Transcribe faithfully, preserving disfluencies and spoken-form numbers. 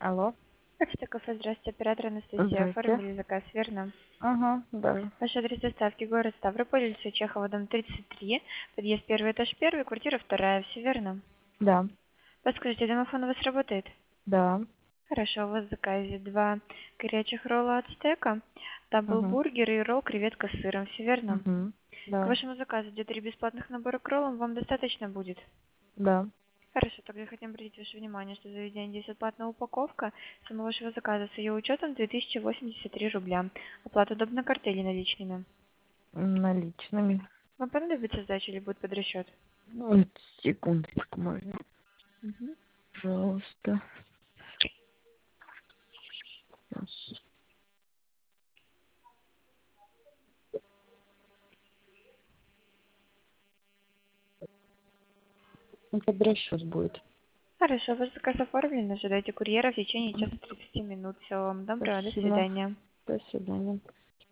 Алло, Почта кафе, здравствуйте, оператор Анастасия. здрасте. Оформили заказ, верно? Ага, да, Ваш адрес доставки город Ставрополь, улица Чехова, дом тридцать три, подъезд первый, этаж первый, квартира вторая, все верно? да, Подскажите, домофон у вас работает? да. Хорошо, у вас в заказе два горячих ролла от стека, Угу, даблбургер и ролл креветка с сыром, все верно? угу, К да, вашему заказу идет три бесплатных набора к роллам, вам достаточно будет? да. Хорошо, тогда хотим обратить ваше внимание, что заведение здесь оплатная упаковка самого вашего заказа с ее учетом две тысячи восемьдесят три рубля. Оплата удобна на карте или наличными. Наличными. Вам понадобится сдача или будет под расчет? Ну, секундочку, можно, Мгм. пожалуйста. Щас. Ну, под расчет будет. Хорошо, ваш заказ оформлен. Ожидайте курьера в течение часа тридцати минут. Всего вам доброго, до Спасибо. свидания. До свидания.